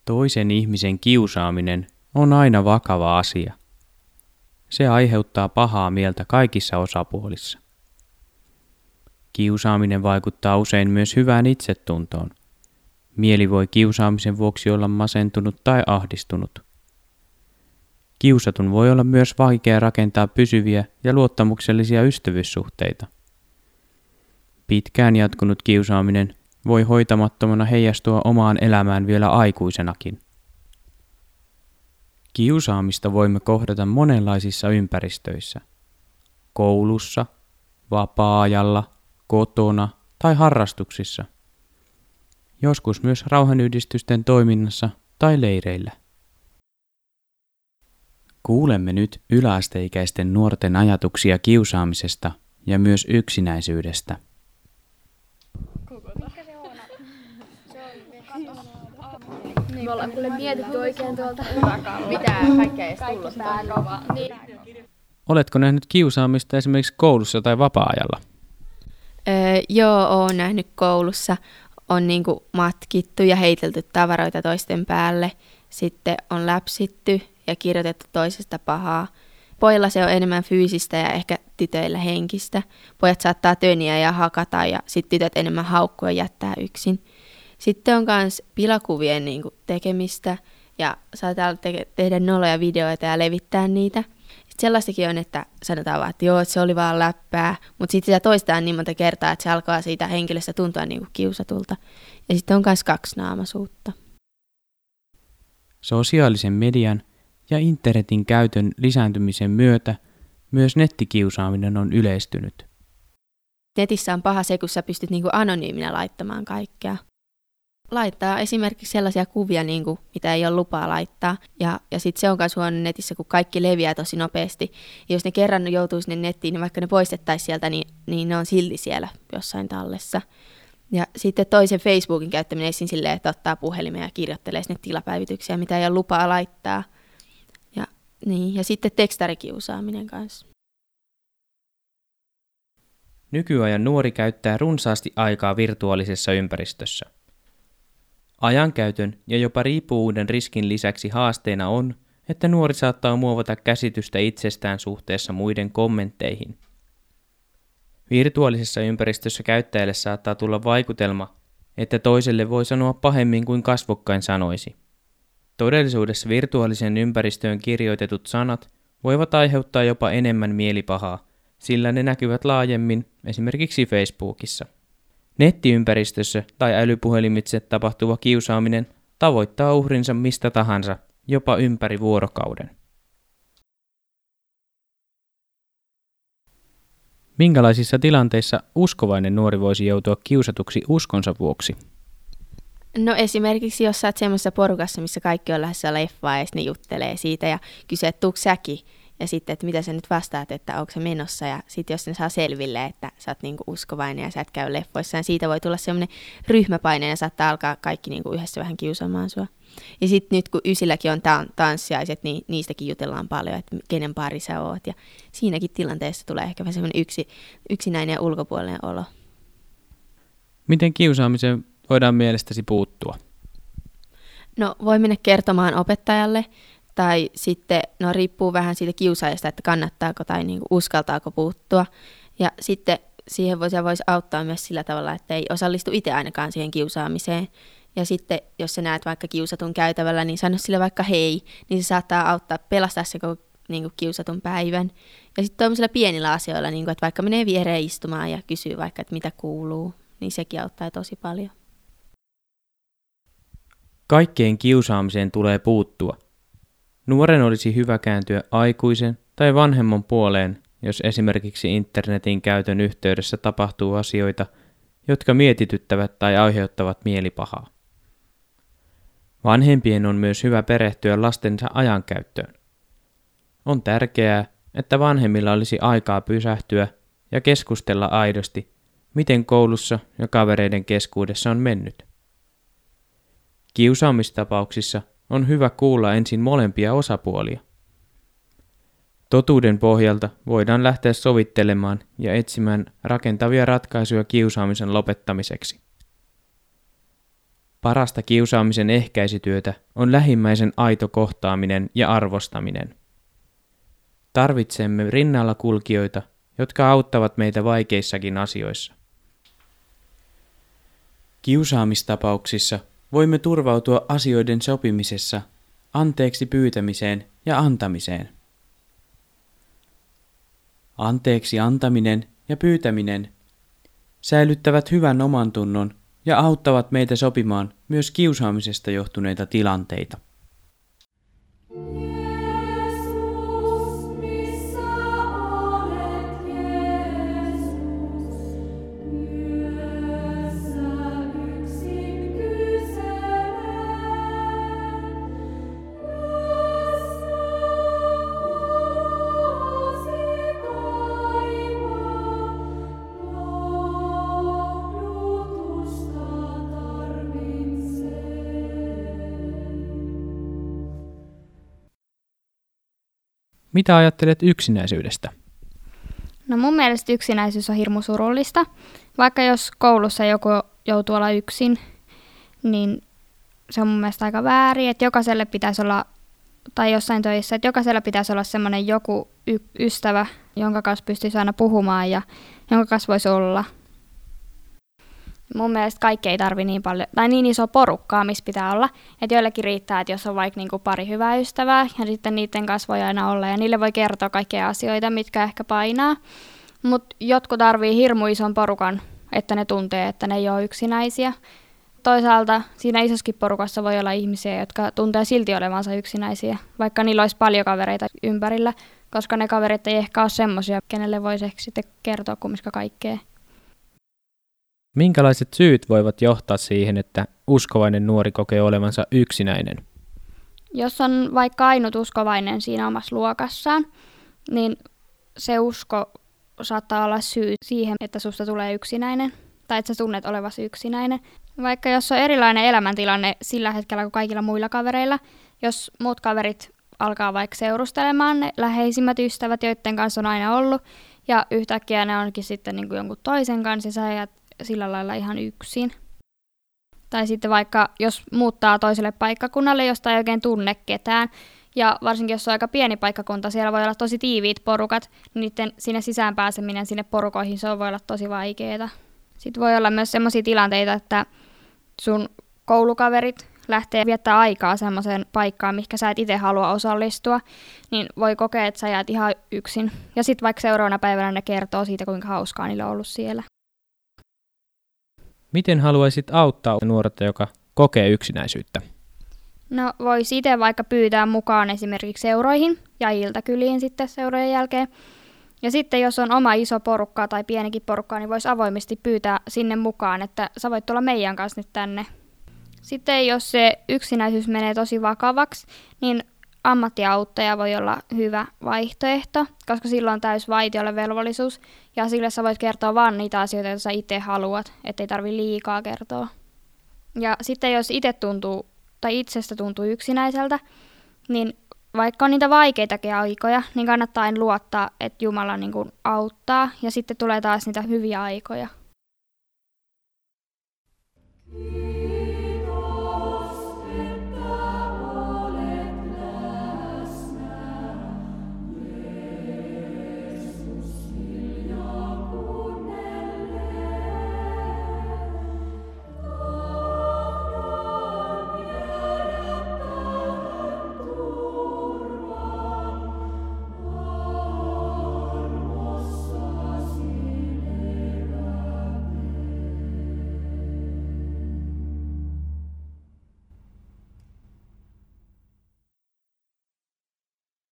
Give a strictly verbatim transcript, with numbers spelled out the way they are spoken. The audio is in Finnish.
Toisen ihmisen kiusaaminen on aina vakava asia. Se aiheuttaa pahaa mieltä kaikissa osapuolissa. Kiusaaminen vaikuttaa usein myös hyvään itsetuntoon. Mieli voi kiusaamisen vuoksi olla masentunut tai ahdistunut. Kiusatun voi olla myös vaikea rakentaa pysyviä ja luottamuksellisia ystävyyssuhteita. Pitkään jatkunut kiusaaminen voi hoitamattomana heijastua omaan elämään vielä aikuisenakin. Kiusaamista voimme kohdata monenlaisissa ympäristöissä. Koulussa, vapaa-ajalla, kotona tai harrastuksissa. Joskus myös rauhanyhdistysten toiminnassa tai leireillä. Kuulemme nyt yläasteikäisten nuorten ajatuksia kiusaamisesta ja myös yksinäisyydestä. Me ollaan kuule mietitty oikein tuolta, mitä kaikkea edes tullut tähän. Niin. Oletko nähnyt kiusaamista esimerkiksi koulussa tai vapaa-ajalla? Öö, joo, oon nähnyt koulussa. On niinku matkittu ja heitelty tavaroita toisten päälle. Sitten on läpsitty ja kirjoitettu toisesta pahaa. Pojilla se on enemmän fyysistä ja ehkä tytöillä henkistä. Pojat saattaa töniä ja hakata ja sitten tytöt enemmän haukkua ja jättää yksin. Sitten on myös pilakuvien niinku tekemistä ja saattaa te- tehdä noloja videoita ja levittää niitä. Sitten sellaistakin on, että sanotaan vaan, että joo, että se oli vaan läppää, mutta sitten sitä toistaan niin monta kertaa, että se alkaa siitä henkilöstä tuntua niinku kiusatulta. Ja sitten on myös kaksinaamaisuutta. Sosiaalisen median ja internetin käytön lisääntymisen myötä myös nettikiusaaminen on yleistynyt. Netissä on paha se, kun sä pystyt niinku anonyyminä laittamaan kaikkea. Laittaa esimerkiksi sellaisia kuvia, niin kuin, mitä ei ole lupaa laittaa. Ja, ja sitten se on myös huono netissä, kun kaikki leviää tosi nopeasti. Ja jos ne kerran joutuu sinne nettiin, niin vaikka ne poistettaisiin sieltä, niin, niin ne on silti siellä jossain tallessa. Ja sitten toisen Facebookin käyttäminen esiin silleen, että ottaa puhelimeen ja kirjoittelee sinne tilapäivityksiä, mitä ei ole lupaa laittaa. Ja, niin, ja sitten tekstarikiusaaminen kanssa. Nykyajan nuori käyttää runsaasti aikaa virtuaalisessa ympäristössä. Ajankäytön ja jopa riippuvuuden riskin lisäksi haasteena on, että nuori saattaa muovata käsitystä itsestään suhteessa muiden kommentteihin. Virtuaalisessa ympäristössä käyttäjälle saattaa tulla vaikutelma, että toiselle voi sanoa pahemmin kuin kasvokkain sanoisi. Todellisuudessa virtuaalisen ympäristöön kirjoitetut sanat voivat aiheuttaa jopa enemmän mielipahaa, sillä ne näkyvät laajemmin esimerkiksi Facebookissa. Nettiympäristössä tai älypuhelimitse tapahtuva kiusaaminen tavoittaa uhrinsa mistä tahansa, jopa ympäri vuorokauden. Minkälaisissa tilanteissa uskovainen nuori voisi joutua kiusatuksi uskonsa vuoksi? No esimerkiksi jos sä oot semmoisessa porukassa, missä kaikki on lähdössä leffaan ja sitten ne juttelee siitä ja kysyy, että tuutko säkin? Ja sitten, että mitä sä nyt vastaat, että onko se menossa. Ja sitten jos ne saa selville, että sä oot niinku uskovainen ja sä et käy leffoissa, niin siitä voi tulla semmoinen ryhmäpaine ja saattaa alkaa kaikki niinku yhdessä vähän kiusaamaan sua. Ja sitten nyt kun Ysilläkin on ta- tanssiaiset, niin niistäkin jutellaan paljon, että kenen pari sä oot. Ja siinäkin tilanteessa tulee ehkä vähän semmoinen yksi, yksinäinen ja ulkopuolinen olo. Miten kiusaamiseen voidaan mielestäsi puuttua? No voi mennä kertomaan opettajalle. Tai sitten, no riippuu vähän siitä kiusaajasta, että kannattaako tai niinku uskaltaako puuttua. Ja sitten siihen voisi, voisi auttaa myös sillä tavalla, että ei osallistu itse ainakaan siihen kiusaamiseen. Ja sitten, jos sä näet vaikka kiusatun käytävällä, niin sano sille vaikka hei, niin se saattaa auttaa pelastaa se koko niinku kiusatun päivän. Ja sitten tuollaisilla pienillä asioilla, niinku, että vaikka menee viereen istumaan ja kysyy vaikka, että mitä kuuluu, niin sekin auttaa tosi paljon. Kaikkeen kiusaamiseen tulee puuttua. Nuoren olisi hyvä kääntyä aikuisen tai vanhemman puoleen, jos esimerkiksi internetin käytön yhteydessä tapahtuu asioita, jotka mietityttävät tai aiheuttavat mielipahaa. Vanhempien on myös hyvä perehtyä lastensa ajankäyttöön. On tärkeää, että vanhemmilla olisi aikaa pysähtyä ja keskustella aidosti, miten koulussa ja kavereiden keskuudessa on mennyt. Kiusaamistapauksissa on hyvä kuulla ensin molempia osapuolia. Totuuden pohjalta voidaan lähteä sovittelemaan ja etsimään rakentavia ratkaisuja kiusaamisen lopettamiseksi. Parasta kiusaamisen ehkäisytyötä on lähimmäisen aito kohtaaminen ja arvostaminen. Tarvitsemme rinnalla kulkijoita, jotka auttavat meitä vaikeissakin asioissa. Kiusaamistapauksissa voimme turvautua asioiden sopimisessa, anteeksi pyytämiseen ja antamiseen. Anteeksi antaminen ja pyytäminen säilyttävät hyvän omantunnon ja auttavat meitä sopimaan myös kiusaamisesta johtuneita tilanteita. Mitä ajattelet yksinäisyydestä? No mun mielestä yksinäisyys on hirmu surullista. Vaikka jos koulussa joku joutuu olla yksin, niin se on mun mielestä aika väärin, että jokaiselle pitäisi olla, tai jossain töissä, että jokaisella pitäisi olla semmoinen joku y- ystävä, jonka kanssa pystyisi aina puhumaan ja jonka kanssa voisi olla. Mun mielestä kaikki ei tarvi niin paljon, tai niin iso porukkaa, missä pitää olla. Että joillekin riittää, että jos on vaikka niinku pari hyvää ystävää, ja sitten niiden kanssa voi aina olla, ja niille voi kertoa kaikkia asioita, mitkä ehkä painaa. Mutta jotkut tarvii hirmu ison porukan, että ne tuntee, että ne ei ole yksinäisiä. Toisaalta siinä isoskin porukassa voi olla ihmisiä, jotka tuntee silti olevansa yksinäisiä, vaikka niillä olisi paljon kavereita ympärillä, koska ne kaverit ei ehkä ole semmoisia, kenelle voisi ehkä sitten kertoa kumminkaan kaikkea. Minkälaiset syyt voivat johtaa siihen, että uskovainen nuori kokee olevansa yksinäinen? Jos on vaikka ainut uskovainen siinä omassa luokassaan, niin se usko saattaa olla syy siihen, että susta tulee yksinäinen, tai että sä tunnet olevasi yksinäinen. Vaikka jos on erilainen elämäntilanne sillä hetkellä kuin kaikilla muilla kavereilla, jos muut kaverit alkaa vaikka seurustelemaan, ne läheisimmät ystävät, joiden kanssa on aina ollut, ja yhtäkkiä ne onkin sitten niin kuin jonkun toisen kanssa, ja sä jäät sillä lailla ihan yksin. Tai sitten vaikka jos muuttaa toiselle paikkakunnalle, josta ei oikein tunne ketään, ja varsinkin jos on aika pieni paikkakunta, siellä voi olla tosi tiiviit porukat, niin niiden sinne sisään pääseminen sinne porukoihin, se voi olla tosi vaikeaa. Sitten voi olla myös sellaisia tilanteita, että sun koulukaverit lähtee viettää aikaa semmoiseen paikkaan, mihinkä sä et itse halua osallistua, niin voi kokea, että sä jäät ihan yksin. Ja sitten vaikka seuraavana päivänä ne kertoo siitä, kuinka hauskaa niillä on ollut siellä. Miten haluaisit auttaa nuorta, joka kokee yksinäisyyttä? No voisi itse vaikka pyytää mukaan esimerkiksi seuroihin ja iltakyliin sitten seurojen jälkeen. Ja sitten jos on oma iso porukka tai pienikin porukka, niin voisi avoimesti pyytää sinne mukaan, että sä voit tulla meidän kanssa nyt tänne. Sitten jos se yksinäisyys menee tosi vakavaksi, niin ammattiauttaja voi olla hyvä vaihtoehto, koska silloin on täys vaitiolovelvollisuus ja sille sä voit kertoa vaan niitä asioita, joita sä itse haluat, ettei tarvi liikaa kertoa. Ja sitten jos itse tuntuu tai itsestä tuntuu yksinäiseltä, niin vaikka on niitä vaikeitakin aikoja, niin kannattaa aina luottaa, että Jumala niin kuin auttaa ja sitten tulee taas niitä hyviä aikoja.